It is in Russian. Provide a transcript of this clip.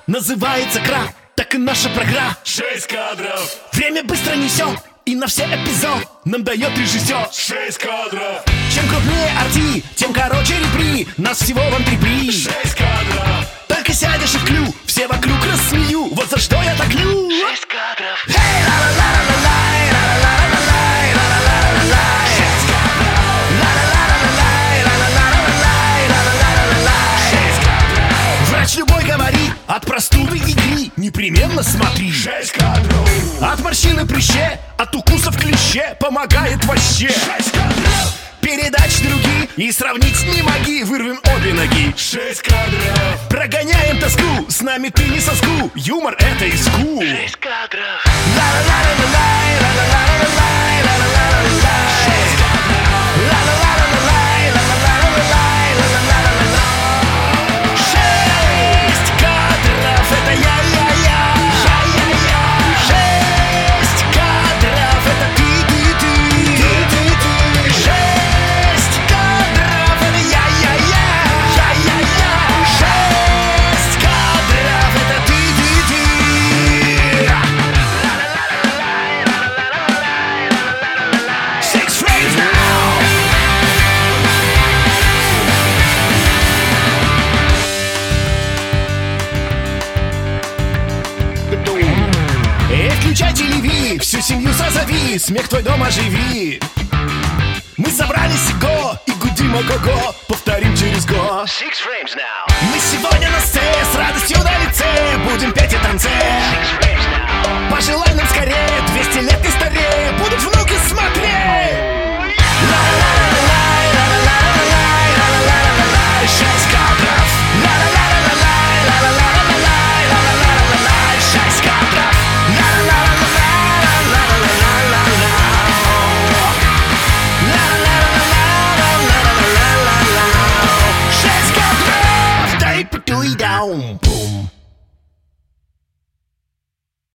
называется крафт, так и наша программа. 6 кадров. Время быстро несет, и на все эпизод нам дает режиссер. 6 кадров. Чем крупнее арти, тем короче репри. Нас всего вон 3 при. 6 кадров. Только сядешь и вклю, все вокруг рассмею. Вот за что я так лю. 6 кадров. Эй, ла-ла-ла-ла-ла-лай, ла-ла-ла-ла-лай, ла-ла-ла-ла-лай. 6 кадров. Ла-ла-ла-ла-лай, ла-ла-ла-ла-лай, ла-ла-ла-ла-лай. 6 кадров. Врач любой говорит, от простуды и гри непременно смотри. 6 кадров. От морщины прыще, от укусов клеще помогает вообще. 6 кадров. Передач другие и сравнить не моги. Вырвем обе ноги. 6 кадров. Прогоняем тоску, с нами ты не соску. Юмор это иску. 6 кадров. Ла-ла-ла-ла-лай, ла-ла-ла-ла-лай, ла-ла-ла-ла-лай. 6 кадров. Ла-ла-ла-ла-лай, ла-ла-ла-ла-лай, ла-ла-ла-ла-ла. 6 кадров, это я-я-я. 6 кадров, это ты-ты-ты. 6 кадров, это я-я-я. 6 кадров, это ты-ты-ты. Six frames now. Эй, включай телеви, всю семью созови, смех твой дом оживи. Мы собрались го и гудим ого-го, повторим через год. 6 frames now. Мы сегодня на сцене.